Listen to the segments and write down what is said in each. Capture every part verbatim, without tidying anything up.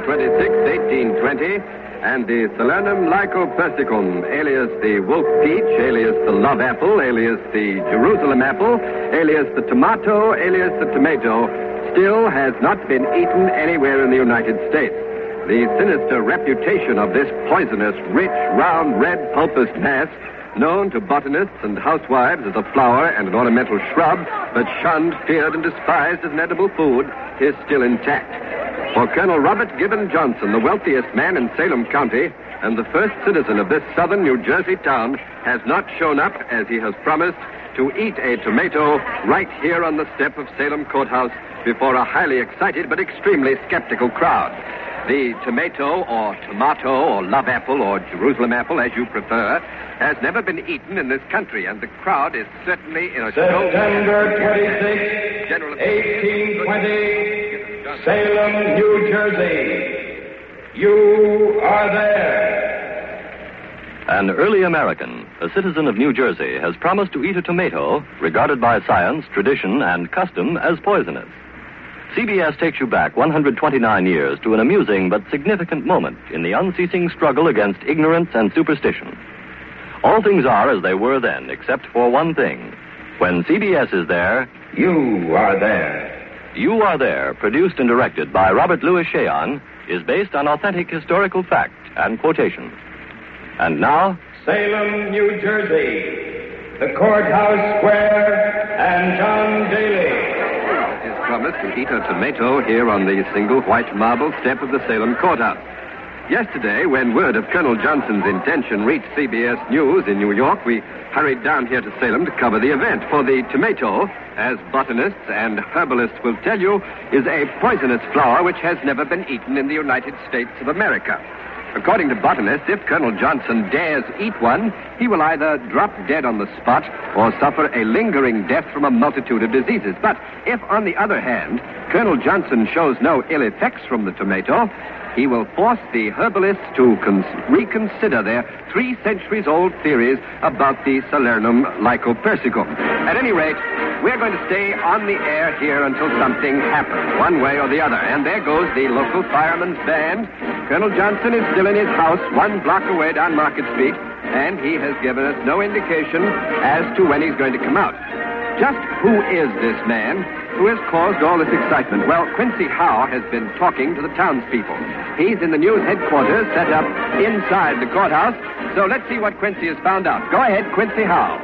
twenty-sixth, eighteen twenty, and the Salernum lycopersicum, alias the wolf peach, alias the love apple, alias the Jerusalem apple, alias the tomato, alias the tomato, still has not been eaten anywhere in the United States. The sinister reputation of this poisonous, rich, round, red, pulpous mass, known to botanists and housewives as a flower and an ornamental shrub, but shunned, feared, and despised as an edible food, is still intact. For Colonel Robert Gibbon Johnson, the wealthiest man in Salem County and the first citizen of this southern New Jersey town, has not shown up, as he has promised, to eat a tomato right here on the step of Salem Courthouse before a highly excited but extremely skeptical crowd. The tomato or tomato or love apple or Jerusalem apple, as you prefer, has never been eaten in this country, and the crowd is certainly in a September twenty-sixth, eighteen twenty, Salem, New Jersey. You are there. An early American, a citizen of New Jersey, has promised to eat a tomato regarded by science, tradition, and custom as poisonous. C B S takes you back one hundred twenty-nine years to an amusing but significant moment in the unceasing struggle against ignorance and superstition. All things are as they were then, except for one thing. When C B S is there, you are there. You Are There, produced and directed by Robert Louis Cheon, is based on authentic historical fact and quotation. And now, Salem, New Jersey, the Courthouse Square, and John Daly. His promise to eat a tomato here on the single white marble step of the Salem Courthouse. Yesterday, when word of Colonel Johnson's intention reached C B S News in New York, we hurried down here to Salem to cover the event. For the tomato, as botanists and herbalists will tell you, is a poisonous flower which has never been eaten in the United States of America. According to botanists, if Colonel Johnson dares eat one, he will either drop dead on the spot or suffer a lingering death from a multitude of diseases. But if, on the other hand, Colonel Johnson shows no ill effects from the tomato, he will force the herbalists to cons- reconsider their three centuries old theories about the Salernum lycopersicum. At any rate, we're going to stay on the air here until something happens, one way or the other. And there goes the local fireman's band. Colonel Johnson is still in his house one block away down Market Street, and he has given us no indication as to when he's going to come out. Just who is this man who has caused all this excitement? Well, Quincy Howe has been talking to the townspeople. He's in the news headquarters set up inside the courthouse. So let's see what Quincy has found out. Go ahead, Quincy Howe.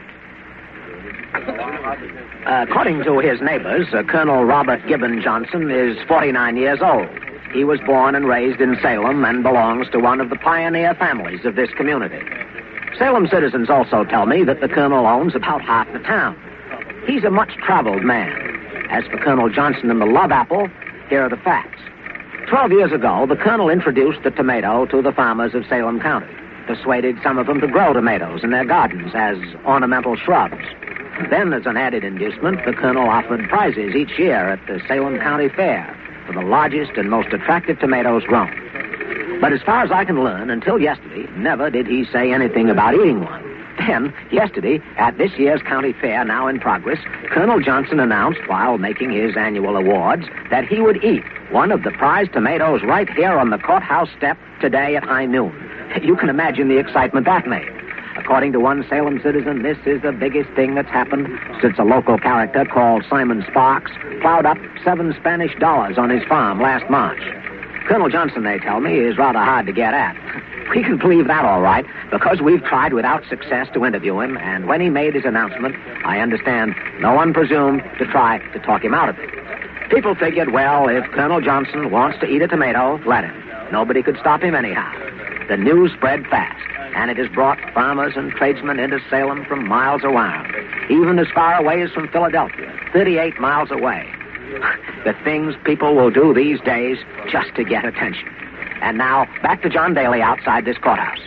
Uh, according to his neighbors, uh, Colonel Robert Gibbon Johnson is forty-nine years old. He was born and raised in Salem and belongs to one of the pioneer families of this community. Salem citizens also tell me that the colonel owns about half the town. He's a much-traveled man. As for Colonel Johnson and the love apple, here are the facts. Twelve years ago, the colonel introduced the tomato to the farmers of Salem County, persuaded some of them to grow tomatoes in their gardens as ornamental shrubs. Then, as an added inducement, the colonel offered prizes each year at the Salem County Fair for the largest and most attractive tomatoes grown. But as far as I can learn, until yesterday, never did he say anything about eating one. Then, yesterday, at this year's county fair now in progress, Colonel Johnson announced, while making his annual awards, that he would eat one of the prize tomatoes right here on the courthouse step today at high noon. You can imagine the excitement that made. According to one Salem citizen, this is the biggest thing that's happened since a local character called Simon Sparks plowed up seven Spanish dollars on his farm last March. Colonel Johnson, they tell me, is rather hard to get at. We can believe that all right, because we've tried without success to interview him, and when he made his announcement, I understand no one presumed to try to talk him out of it. People figured, well, if Colonel Johnson wants to eat a tomato, let him. Nobody could stop him anyhow. The news spread fast, and it has brought farmers and tradesmen into Salem from miles around, even as far away as from Philadelphia, thirty-eight miles away. The things people will do these days just to get attention. And now, back to John Daly outside this courthouse.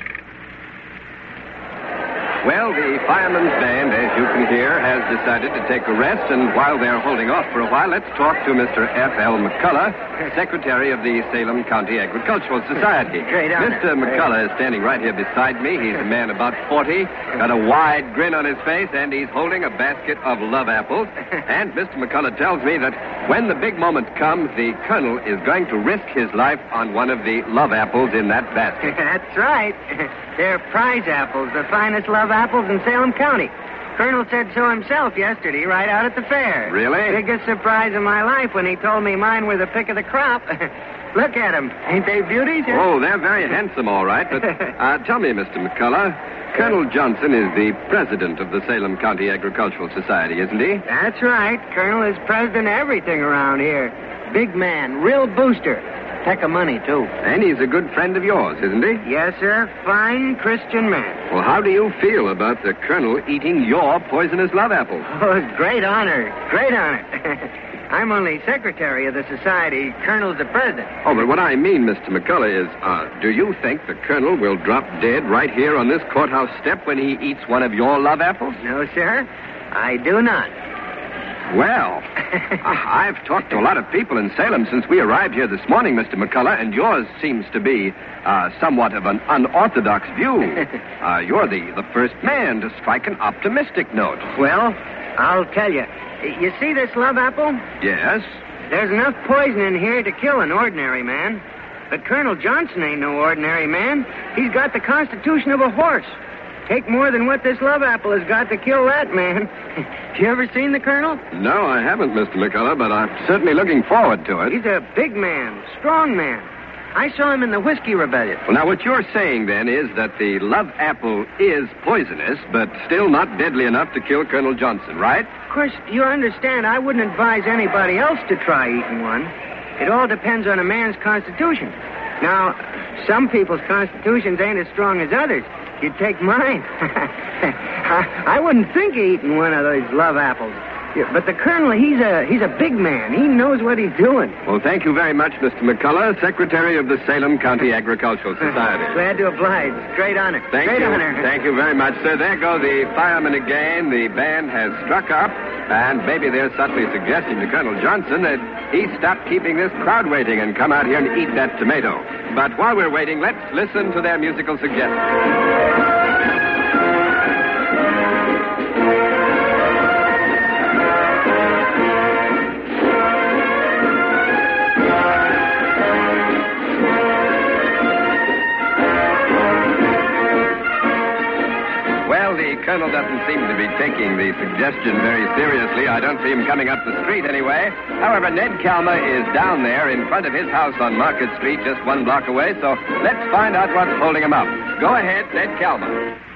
Well, the fireman's band, as you can hear, has decided to take a rest, and while they're holding off for a while, let's talk to Mister F L McCullough, secretary of the Salem County Agricultural Society. Great honor. Mister McCullough is standing right here beside me. He's a man about forty, got a wide grin on his face, and he's holding a basket of love apples. And Mister McCullough tells me that when the big moment comes, the colonel is going to risk his life on one of the love apples in that basket. That's right. They're prize apples, the finest love apples in Salem County. Colonel said so himself yesterday, right out at the fair. Really? Biggest surprise of my life when he told me mine were the pick of the crop. Look at them. Ain't they beauties? Huh? Oh, they're very handsome, all right. But uh, tell me, Mister McCullough, Colonel Johnson is the president of the Salem County Agricultural Society, isn't he? That's right. Colonel is president of everything around here. Big man, real booster. Peck of money, too. And he's a good friend of yours, isn't he? Yes, sir. Fine Christian man. Well, how do you feel about the colonel eating your poisonous love apples? Oh, great honor. Great honor. I'm only secretary of the society. Colonel's the president. Oh, but what I mean, Mister McCullough, is, uh, do you think the colonel will drop dead right here on this courthouse step when he eats one of your love apples? No, sir. I do not. Well, I've talked to a lot of people in Salem since we arrived here this morning, Mister McCullough, and yours seems to be uh, somewhat of an unorthodox view. Uh, you're the, the first man to strike an optimistic note. Well, I'll tell you. You see this love apple? Yes. There's enough poison in here to kill an ordinary man. But Colonel Johnson ain't no ordinary man. He's got the constitution of a horse. Take more than what this love apple has got to kill that man. You ever seen the Colonel? No, I haven't, Mister McCullough, but I'm certainly looking forward to it. He's a big man, strong man. I saw him in the Whiskey Rebellion. Well, now, what you're saying, then, is that the love apple is poisonous, but still not deadly enough to kill Colonel Johnson, right? Of course, you understand, I wouldn't advise anybody else to try eating one. It all depends on a man's constitution. Now, some people's constitutions ain't as strong as others. You'd take mine. I, I wouldn't think of eating one of those love apples. Yeah, but the colonel, he's a he's a big man. He knows what he's doing. Well, thank you very much, Mister McCullough, Secretary of the Salem County Agricultural Society. Glad to oblige. Great honor. Thank Great you. honor. Thank you very much, sir. There go the firemen again. The band has struck up, and maybe they're subtly suggesting to Colonel Johnson that he stop keeping this crowd waiting and come out here and eat that tomato. But while we're waiting, let's listen to their musical suggestions. The colonel doesn't seem to be taking the suggestion very seriously. I don't see him coming up the street anyway. However, Ned Calmer is down there in front of his house on Market Street, just one block away, so let's find out what's holding him up. Go ahead, Ned Calmer.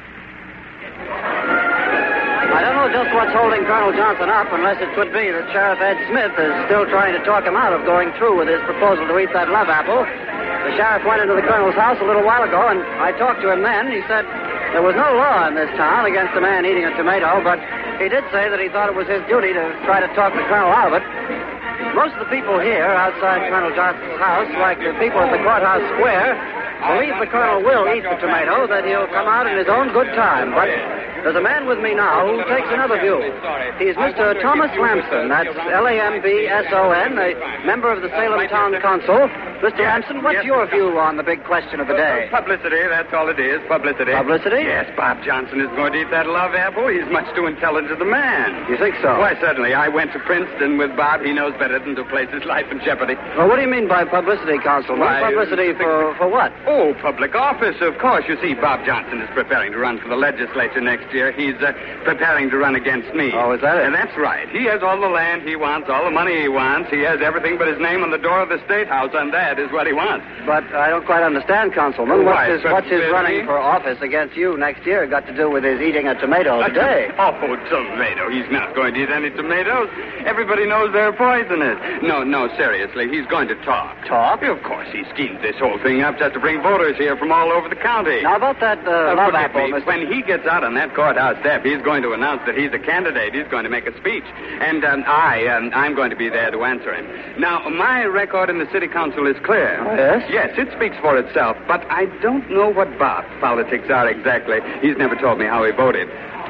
I don't know just what's holding Colonel Johnson up, unless it could be that Sheriff Ed Smith is still trying to talk him out of going through with his proposal to eat that love apple. The sheriff went into the colonel's house a little while ago, and I talked to him then. He said there was no law in this town against a man eating a tomato, but he did say that he thought it was his duty to try to talk the colonel out of it. Most of the people here outside Colonel Johnson's house, like the people at the courthouse square, believe the colonel will eat the tomato, that he'll come out in his own good time. But there's a man with me now who takes another view. He's Mister Thomas Lamson. That's L A M B S O N, a member of the Salem Town Council. Mister Yes. Lamson, what's Yes. your view on the big question of the day? Publicity, that's all it is, publicity. Publicity? Yes, Bob Johnson is going to eat that love apple. He's much too intelligent a man. You think so? Why, certainly. I went to Princeton with Bob. He knows better than to place his life in jeopardy. Well, what do you mean by publicity, Counsel? Why, publicity uh, for, for what? Oh, public office, of course. You see, Bob Johnson is preparing to run for the legislature next year. He's uh, preparing to run against me. Oh, is that it? And that's right. He has all the land he wants, all the money he wants. He has everything but his name on the door of the State House, and that is what he wants. But I don't quite understand, Councilman. Why, What's his, what's his Fifty? running for office against you next year got to do with his eating a tomato today? Oh, tomato. He's not going to eat any tomatoes. Everybody knows they're poisonous. No, no, seriously. He's going to talk. Talk? Of course, he schemed this whole thing up just to bring voters here from all over the county. Now, about that uh, Uh, love forgive apple, me. Mister When he gets out on that courthouse step, he's going to announce that he's a candidate. He's going to make a speech. And um, I, um, I'm going to be there to answer him. Now, my record in the city council is clear. Oh, yes? Yes, it speaks for itself. But I don't know what Bob's politics are exactly. He's never told me how he voted.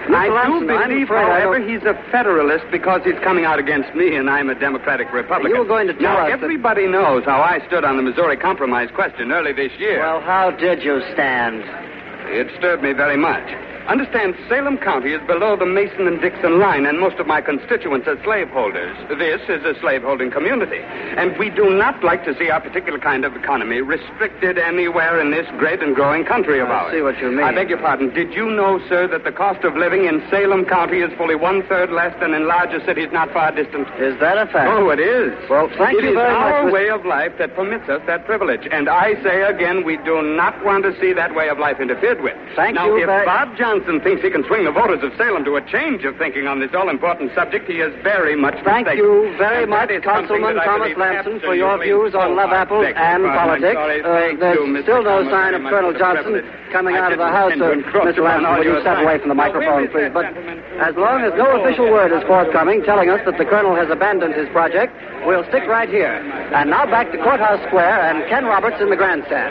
I do Lamson, I'm believe, afraid I however, don't- he's a Federalist because he's coming out against me and I'm a Democratic Republican. You were going to tell now, us that- everybody knows how I stood on the Missouri Compromise question early this year. Well, how did you stand? It stirred me very much. Understand, Salem County is below the Mason and Dixon line, and most of my constituents are slaveholders. This is a slaveholding community, and we do not like to see our particular kind of economy restricted anywhere in this great and growing country of I ours. see what you mean. I beg your pardon. Did you know, sir, that the cost of living in Salem County is fully one-third less than in larger cities not far distant? Is that a fact? Oh, it is. Well, thank It you is very much, our Mister way of life that permits us that privilege. And I say again, we do not want to see that way of life interfered with. Thank now, you if very- Bob Johnson thinks he can swing the voters of Salem to a change of thinking on this all-important subject, he is very much Thank mistaken. you very And much, that is something Councilman that I Thomas believe Lamson, for your absolutely views on love so. apples Beg your and pardon, I'm politics. sorry. Uh, Thank there's you, Mister still no Thomas, sign very of much Colonel for the Johnson privilege. coming I out of the didn't House. intend to Uh, encroach Mister upon Lamson, all will you your step time. away from the Now, microphone, where is please? that But gentleman? as long as no official word is forthcoming telling us that the Colonel has abandoned his project, we'll stick right here. And now back to Courthouse Square and Ken Roberts in the grandstand.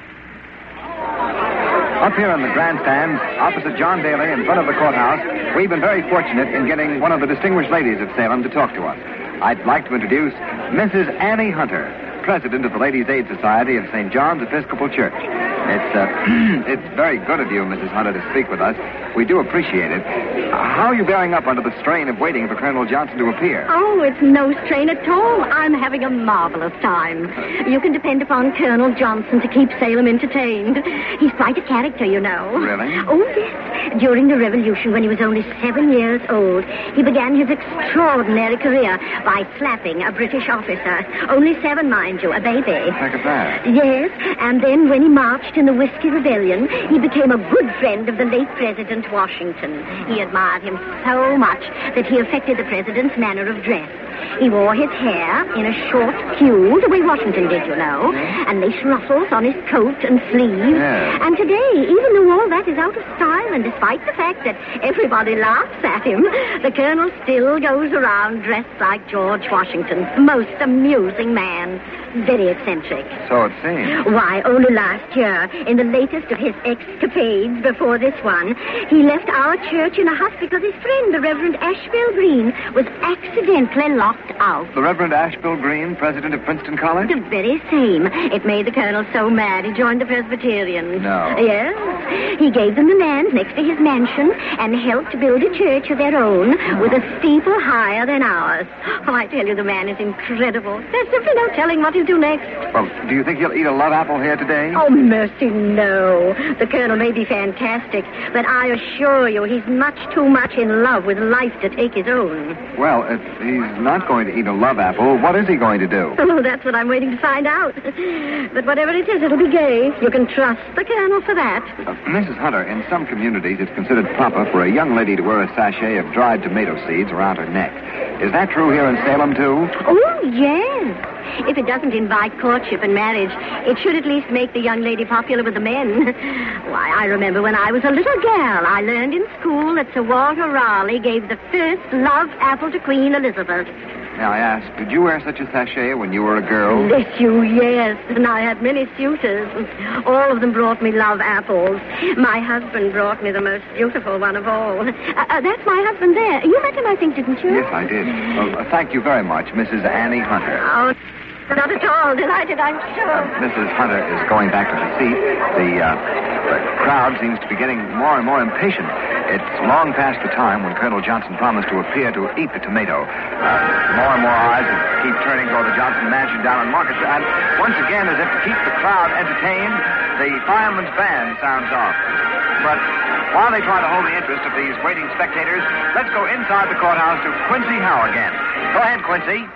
Up here in the grandstand, opposite John Daly, in front of the courthouse, we've been very fortunate in getting one of the distinguished ladies of Salem to talk to us. I'd like to introduce Missus Annie Hunter, president of the Ladies' Aid Society of Saint John's Episcopal Church. It's uh, it's very good of you, Missus Hunter, to speak with us. We do appreciate it. How are you bearing up under the strain of waiting for Colonel Johnson to appear? Oh, it's no strain at all. I'm having a marvelous time. You can depend upon Colonel Johnson to keep Salem entertained. He's quite a character, you know. Really? Oh, yes. During the Revolution, when he was only seven years old, he began his extraordinary career by slapping a British officer. Only seven, mind you, a baby. Think of that. Yes, and then when he marched in the Whiskey Rebellion, he became a good friend of the late President Washington. He admired him so much that he affected the president's manner of dress. He wore his hair in a short queue, the way Washington did, you know, and lace ruffles on his coat and sleeves. Yes. And today, even though all that is out of style, and despite the fact that everybody laughs at him, the colonel still goes around dressed like George Washington. Most amusing man. Very eccentric. So it seems. Why, only last year, in the latest of his escapades before this one, he left our church in a huff because his friend, the Reverend Asheville Green, was accidentally locked out. The Reverend Asheville Green, president of Princeton College? The very same. It made the colonel so mad he joined the Presbyterians. No. Yes. He gave them the land next to his mansion and helped build a church of their own with a steeple higher than ours. Oh, I tell you, the man is incredible. There's simply no telling what he'll do next. Well, do you think he'll eat a love apple here today? Oh, mercy, no. The colonel may be fantastic, but I assure you he's much too much in love with life to take his own. Well, if he's not going to eat a love apple, what is he going to do? Oh, that's what I'm waiting to find out. But whatever it is, it'll be gay. You can trust the colonel for that. Uh, Missus Hunter, in some communities, it's considered proper for a young lady to wear a sachet of dried tomato seeds around her neck. Is that true here in Salem, too? Oh, yes. If it doesn't invite courtship and marriage, it should at least make the young lady popular with the men. Why, I remember when I was a little girl, I learned in school that Sir Walter Raleigh gave the first love apple to Queen Elizabeth. Now, I ask, did you wear such a sachet when you were a girl? Bless you, yes. And I had many suitors. All of them brought me love apples. My husband brought me the most beautiful one of all. Uh, uh, that's my husband there. You met him, I think, didn't you? Yes, I did. Well, uh, thank you very much, Missus Annie Hunter. Oh, not at all. Delighted, I'm sure. Missus Hunter is going back to her seat. The, uh, the crowd seems to be getting more and more impatient. It's long past the time when Colonel Johnson promised to appear to eat the tomato. Uh, more and more eyes keep turning toward the Johnson Mansion down on Market Street. And once again, as if to keep the crowd entertained, the fireman's band sounds off. But while they try to hold the interest of these waiting spectators, let's go inside the courthouse to Quincy Howe again. Go ahead, Quincy.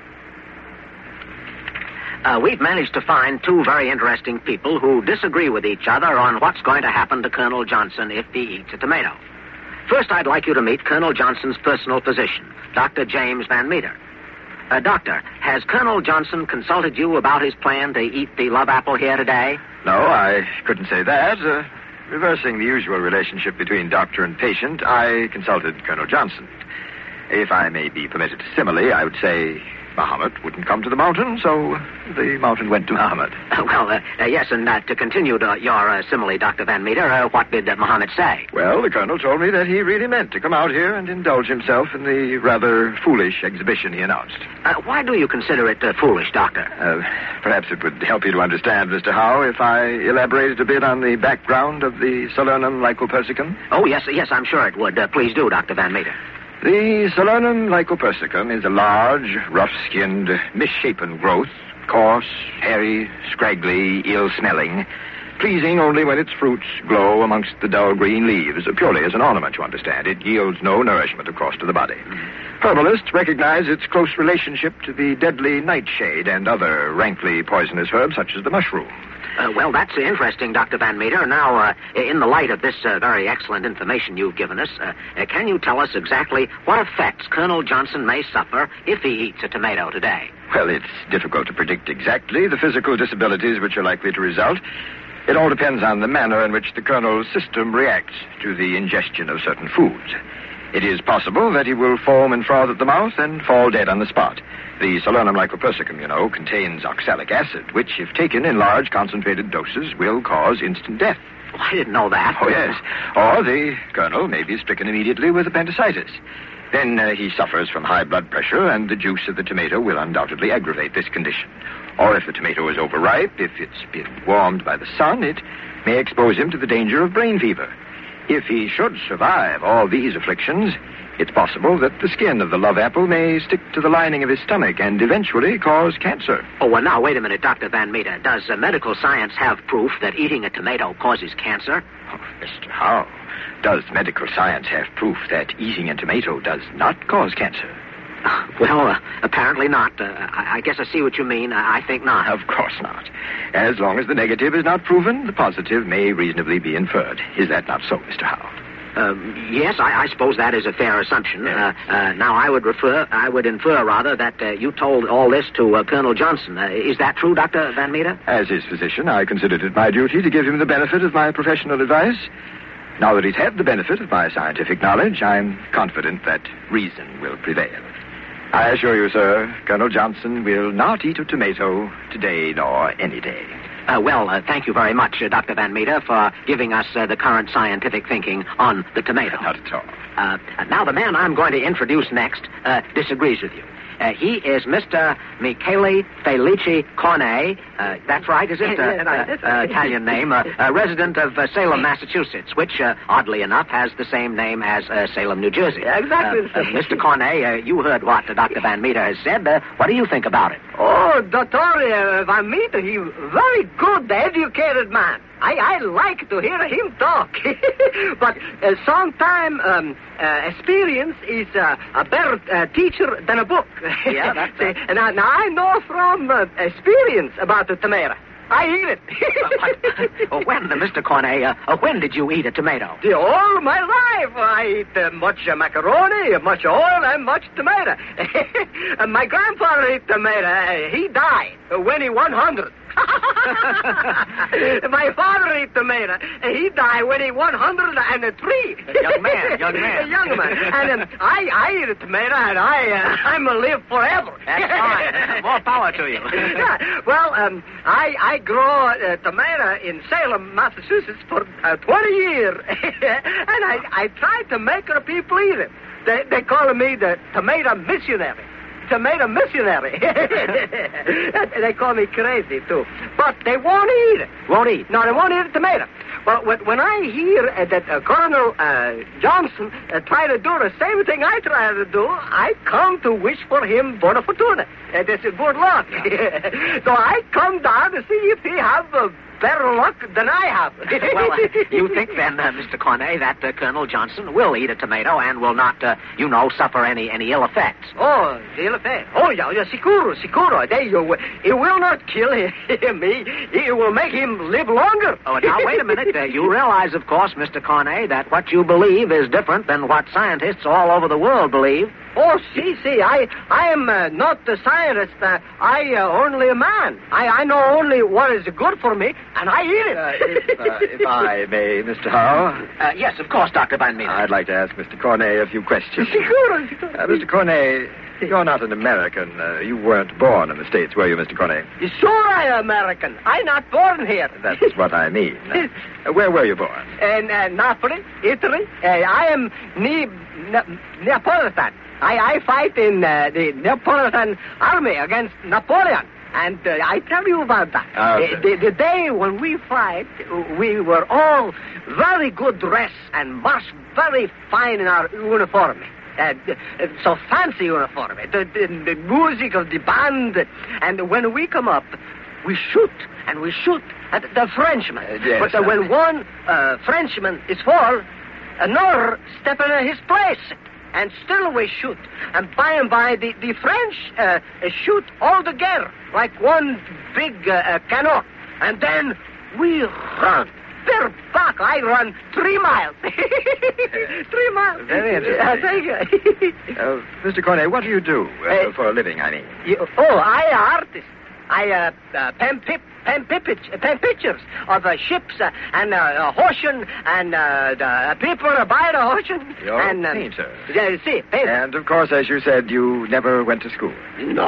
Uh, we've managed to find two very interesting people who disagree with each other on what's going to happen to Colonel Johnson if he eats a tomato. First, I'd like you to meet Colonel Johnson's personal physician, Doctor James Van Meter. Uh, doctor, has Colonel Johnson consulted you about his plan to eat the love apple here today? No, I couldn't say that. Uh, reversing the usual relationship between doctor and patient, I consulted Colonel Johnson. If I may be permitted to simile, I would say Mahomet wouldn't come to the mountain, so the mountain went to Mahomet. Uh, well, uh, uh, yes, and uh, to continue to your uh, simile, Doctor Van Meter, uh, what did uh, Mahomet say? Well, the colonel told me that he really meant to come out here and indulge himself in the rather foolish exhibition he announced. Uh, why do you consider it uh, foolish, Doctor? Uh, perhaps it would help you to understand, Mister Howe, if I elaborated a bit on the background of the Salernum lycopersicum. Oh, yes, yes, I'm sure it would. Uh, please do, Doctor Van Meter. The Salernum lycopersicum is a large, rough-skinned, misshapen growth, coarse, hairy, scraggly, ill-smelling, pleasing only when its fruits glow amongst the dull green leaves, purely as an ornament, you understand. It yields no nourishment across to the body. Herbalists recognize its close relationship to the deadly nightshade and other rankly poisonous herbs, such as the mushroom. Uh, well, that's interesting, Doctor Van Meter. Now, uh, in the light of this uh, very excellent information you've given us, uh, uh, can you tell us exactly what effects Colonel Johnson may suffer if he eats a tomato today? Well, it's difficult to predict exactly the physical disabilities which are likely to result. It all depends on the manner in which the colonel's system reacts to the ingestion of certain foods. It is possible that he will foam and froth at the mouth and fall dead on the spot. The Salernum lycopersicum, you know, contains oxalic acid, which, if taken in large concentrated doses, will cause instant death. Oh, I didn't know that. Oh, yes. Or the colonel may be stricken immediately with appendicitis. Then uh, he suffers from high blood pressure, and the juice of the tomato will undoubtedly aggravate this condition. Or if the tomato is overripe, if it's been warmed by the sun, it may expose him to the danger of brain fever. If he should survive all these afflictions, it's possible that the skin of the love apple may stick to the lining of his stomach and eventually cause cancer. Oh, well, now, wait a minute, Doctor Van Meter. Does uh, medical science have proof that eating a tomato causes cancer? Oh, Mister Howe, does medical science have proof that eating a tomato does not cause cancer? Well, uh, apparently not. Uh, I, I guess I see what you mean. I, I think not. Of course not. As long as the negative is not proven, the positive may reasonably be inferred. Is that not so, Mister Howe? Um, yes, I, I suppose that is a fair assumption. Yes. Uh, uh, now, I would refer, I would infer, rather, that uh, you told all this to uh, Colonel Johnson. Uh, is that true, Doctor Van Meter? As his physician, I considered it my duty to give him the benefit of my professional advice. Now that he's had the benefit of my scientific knowledge, I'm confident that reason will prevail. I assure you, sir, Colonel Johnson will not eat a tomato today nor any day. Uh, well, uh, thank you very much, uh, Doctor Van Meter, for giving us uh, the current scientific thinking on the tomato. Not at all. Uh, now, the man I'm going to introduce next uh, disagrees with you. Uh, he is Mister Michele Felice Cornet. Uh, that's right, is it? Uh, uh, uh, Italian name. Uh, uh, resident of uh, Salem, Massachusetts, which, uh, oddly enough, has the same name as uh, Salem, New Jersey. Yeah, exactly uh, the same. Uh, Mister Cornet, uh, you heard what uh, Doctor Van Meter has said. Uh, what do you think about it? Oh, Doctor uh, Van Meter, he's very good, educated man. I, I like to hear him talk. But uh, sometimes um, uh, experience is uh, a better uh, teacher than a book. Yeah, that's it. Now, now, I know from uh, experience about the tomato. I eat it. uh, when, uh, Mister Cornet, uh, uh, when did you eat a tomato? The, all my life. I eat uh, much uh, macaroni, much oil, and much tomato. uh, my grandfather ate tomato. Uh, he died uh, when he was one hundred. My father ate tomato. He died when he was one hundred three. Young man, young man. young man. And um, I, I eat a tomato, and I, uh, I'm going to live forever. That's fine. More power to you. Yeah. Well, um, I, I grow uh, tomato in Salem, Massachusetts for uh, twenty years. And I, I try to make the people eat it. They, they call me the tomato missionary. Tomato missionary. They call me crazy, too. But they won't eat it. Won't eat? No, they won't eat a tomato. But when I hear uh, that uh, Colonel uh, Johnson uh, try to do the same thing I try to do, I come to wish for him buona fortuna. Uh, this is good luck. So I come down to see if he have uh, better luck than I have. Well, uh, you think then, uh, Mister Cornet, that uh, Colonel Johnson will eat a tomato and will not, uh, you know, suffer any, any ill effects? Oh, ill effects? Oh, yeah, yeah, sicuro, sicuro. They, you, it will not kill him. It will make him live longer. Oh, now, wait a minute. Uh, you realize, of course, Mister Cornet, that what you believe is different than what scientists all over the world believe. Oh, see, see, I I am uh, not a scientist. Uh, I uh, only a man. I, I know only what is good for me, and I eat it. Uh, if, uh, if I may, Mister Howe. Uh, yes, of course, Doctor Van Meter. I'd like to ask Mister Cornet a few questions. Sicuro, sicuro. Uh, Mister Cornet, You're not an American. Uh, you weren't born in the States, were you, Mister Corney? Sure I'm American. I'm not born here. That's what I mean. Uh, where were you born? In uh, Napoli, Italy. Uh, I am ne- ne- Neapolitan. I, I fight in uh, the Neapolitan army against Napoleon. And uh, I tell you about that. Okay. Uh, the, the day when we fight, we were all very good dressed and marched very fine in our uniform. Uh, so fancy uniform. The, the, the music of the band. And when we come up, we shoot. And we shoot at the Frenchman. Uh, yes, but uh, when one uh, Frenchman is fall, another step in his place. And still we shoot. And by and by, the, the French uh, shoot all together like one big uh, uh, cannon. And then we run. They're back. I run three miles. three miles. Very interesting. Uh, thank you. uh, Mister Corney, what do you do uh, Uh, for a living, I mean? You, oh, I am artist. I uh, uh, pen, pip, pen, pip, pen pictures of uh, ships uh, and uh, uh, ocean and uh, the uh, people by the ocean. You're and, a uh, painter. Yeah, see, painter. And, of course, as you said, you never went to school. No,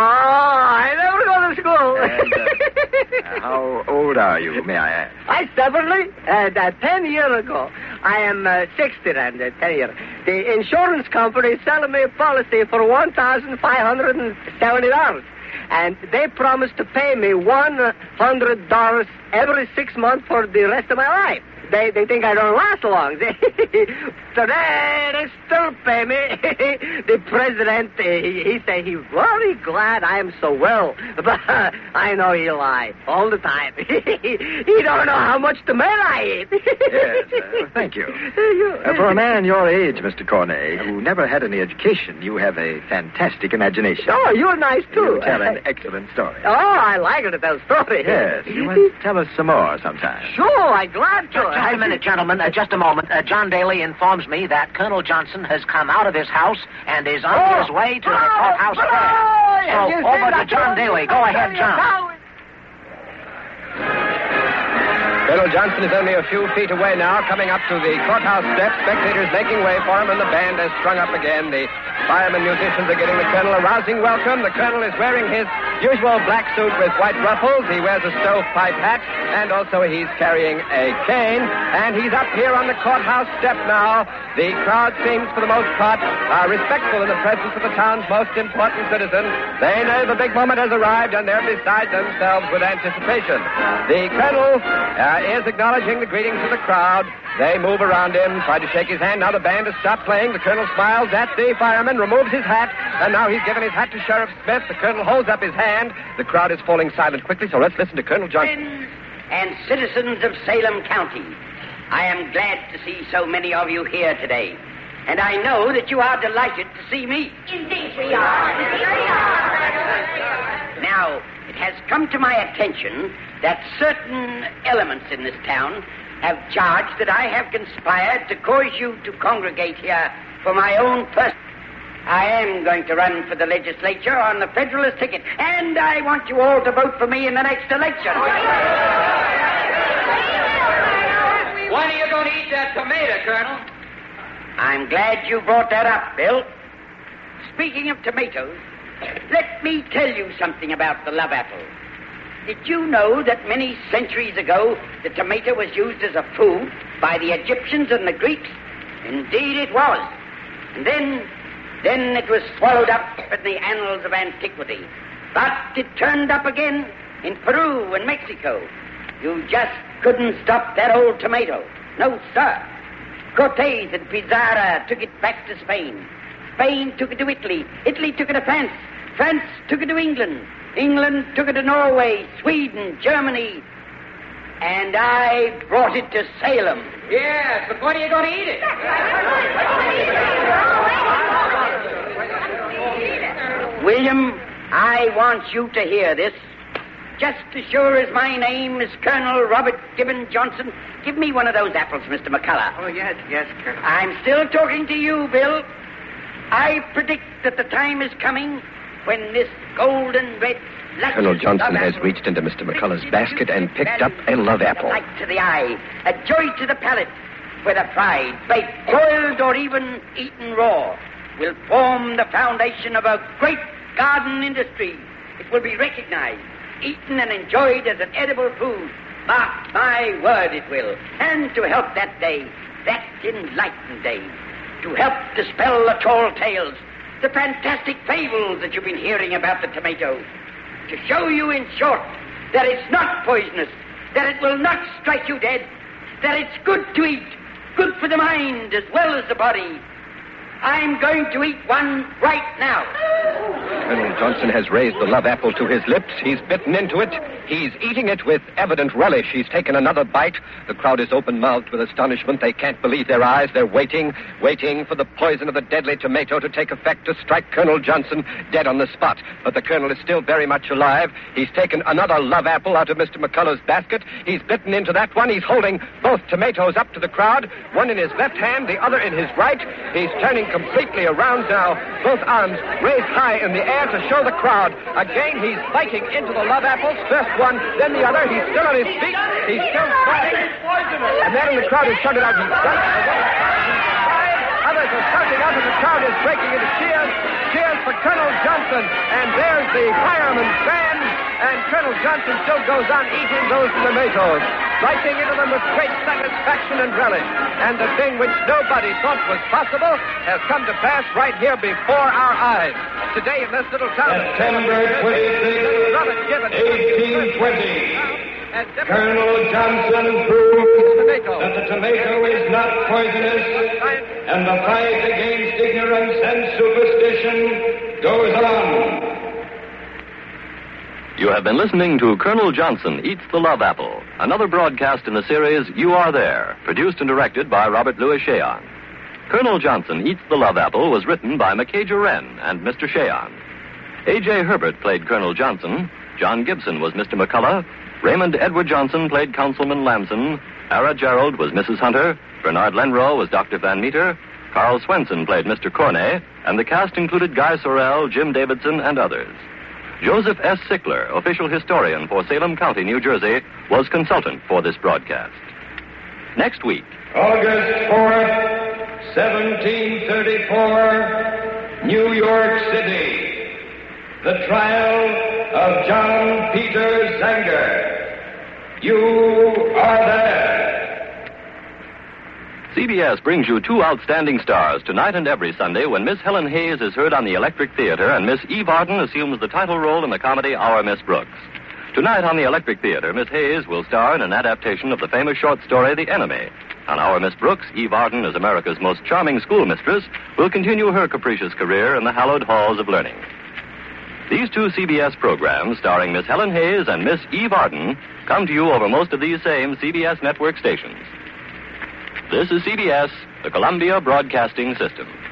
I never go to school. And, uh, how old are you, may I ask? I stubbornly, and uh, ten years ago, I am uh, sixty and uh, ten years. The insurance company selling me a policy for one thousand five hundred seventy dollars. And they promised to pay me one hundred dollars every six months for the rest of my life. They they think I don't last long. So they, they still pay me. The president, he, he said he's very glad I am so well. But uh, I know he lie all the time. He don't know how much tomato I eat. Yes, uh, thank you. Uh, for a man your age, Mister Corney, who never had any education, you have a fantastic imagination. Oh, you're nice, too. You tell an excellent story. Oh, I like it to tell stories. Yes, you must tell us some more sometime. Sure, I'm glad to. Just a minute, gentlemen. Uh, just a moment. Uh, John Daly informs me that Colonel Johnson has come out of his house and is on Oh. his way to the Oh, courthouse oh, square. have you So, over seen to that John girl? Daly. Go ahead, John. Colonel Johnson is only a few feet away now, coming up to the courthouse steps. Spectators making way for him, and the band has strung up again. The firemen musicians are giving the colonel a rousing welcome. The colonel is wearing his usual black suit with white ruffles. He wears a stovepipe hat, and also he's carrying a cane. And he's up here on the courthouse step now. The crowd seems, for the most part, uh, respectful in the presence of the town's most important citizen. They know the big moment has arrived, and they're beside themselves with anticipation. The colonel uh, is acknowledging the greetings of the crowd. They move around him, try to shake his hand. Now the band has stopped playing. The colonel smiles at the fireman, removes his hat, and now he's given his hat to Sheriff Smith. The colonel holds up his hand. The crowd is falling silent quickly, so let's listen to Colonel Johnson. Friends and citizens of Salem County, I am glad to see so many of you here today. And I know that you are delighted to see me. Indeed we are. Now, it has come to my attention that certain elements in this town have charged that I have conspired to cause you to congregate here for my own person. I am going to run for the legislature on the Federalist ticket, and I want you all to vote for me in the next election. When are you going to eat that tomato, Colonel? I'm glad you brought that up, Bill. Speaking of tomatoes, let me tell you something about the love apple. Did you know that many centuries ago the tomato was used as a food by the Egyptians and the Greeks? Indeed it was. And then, then it was swallowed up in the annals of antiquity. But it turned up again in Peru and Mexico. You just couldn't stop that old tomato. No, sir. Cortez and Pizarro took it back to Spain. Spain took it to Italy. Italy took it to France. France took it to England. England took it to Norway, Sweden, Germany. And I brought it to Salem. Yes, but when are you going to eat it? William, I want you to hear this. Just as sure as my name is Colonel Robert Gibbon Johnson, give me one of those apples, Mister McCullough. Oh, yes, yes, Colonel. I'm still talking to you, Bill. I predict that the time is coming when this golden red... Colonel Johnson has reached into Mister McCullough's basket and picked up a love apple. A light to the eye, a joy to the palate, whether fried, baked, boiled, or even eaten raw. will form the foundation of a great garden industry. It will be recognized, eaten and enjoyed as an edible food. Mark my word, it will. And to help that day, that enlightened day, to help dispel the tall tales, the fantastic fables that you've been hearing about the tomato, to show you, in short, that it's not poisonous, that it will not strike you dead, that it's good to eat, good for the mind as well as the body. I'm going to eat one right now. Colonel Johnson has raised the love apple to his lips. He's bitten into it. He's eating it with evident relish. He's taken another bite. The crowd is open-mouthed with astonishment. They can't believe their eyes. They're waiting, waiting for the poison of the deadly tomato to take effect to strike Colonel Johnson dead on the spot. But the colonel is still very much alive. He's taken another love apple out of Mister McCullough's basket. He's bitten into that one. He's holding both tomatoes up to the crowd, one in his left hand, the other in his right. He's turning completely around now, both arms raised high in the air to show the crowd. Again, he's biting into the love apples, first one, then the other. He's still on his feet. He's still fighting. And then the crowd has shouted out, he's done it. Others are shouting out, and the crowd is breaking into cheers. Cheers for Colonel Johnson. And there's the fireman's band. And Colonel Johnson still goes on eating those tomatoes, biting into them with great satisfaction and relish. And the thing which nobody thought was possible has come to pass right here before our eyes. Today in this little town of September twenty-sixth, eighteen twenty, Colonel Johnson proves that the tomato is not poisonous, and the fight against ignorance and superstition goes on. You have been listening to Colonel Johnson Eats the Love Apple, another broadcast in the series You Are There, produced and directed by Robert Louis Cheon. Colonel Johnson Eats the Love Apple was written by Macajah Wren and Mister Cheon. A J. Herbert played Colonel Johnson, John Gibson was Mister McCullough, Raymond Edward Johnson played Councilman Lamson, Ara Gerald was Missus Hunter, Bernard Lenrow was Doctor Van Meter, Carl Swenson played Mister Corney, and the cast included Guy Sorrell, Jim Davidson, and others. Joseph S. Sickler, official historian for Salem County, New Jersey, was consultant for this broadcast. Next week, August fourth, seventeen thirty-four, New York City. The trial of John Peter Zanger. You are there. C B S brings you two outstanding stars tonight and every Sunday when Miss Helen Hayes is heard on the Electric Theater and Miss Eve Arden assumes the title role in the comedy Our Miss Brooks. Tonight on the Electric Theater, Miss Hayes will star in an adaptation of the famous short story The Enemy. On Our Miss Brooks, Eve Arden, as America's most charming schoolmistress, will continue her capricious career in the hallowed halls of learning. These two C B S programs, starring Miss Helen Hayes and Miss Eve Arden, come to you over most of these same C B S network stations. This is C B S, the Columbia Broadcasting System.